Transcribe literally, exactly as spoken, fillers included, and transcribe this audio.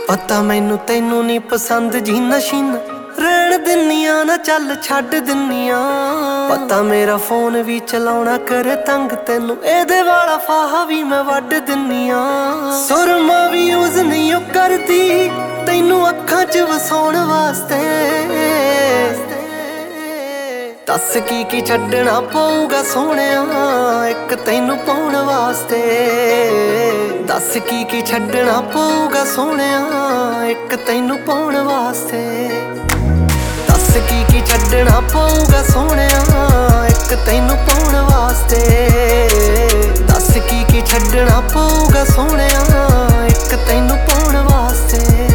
पता मैनू तैनू नहीं पसंद जी नशीना रहन दिन्नियां ना चल छड्ड दिन्नियां। पता मेरा फोन भी चलाउणा करे तंग तैनू एदे वाला फाहा भी मैं वड्ड दिन्नियां। सुरमा भी यूज नहीं ओ करदी तैनू अखां च वसाउण वास्ते। दस की की छड्डना पऊगा सोहणिया एक तैनू पाउण वास्ते। दस की की छड्डना पऊगा सोहणिया एक तैनू पाउण वास्ते। दस की की छड्डना पऊगा सोहणिया एक तैनू पाउण वास्ते। दस की की छड्डना पऊगा सोहणिया एक तैनू पाउण वास्ते।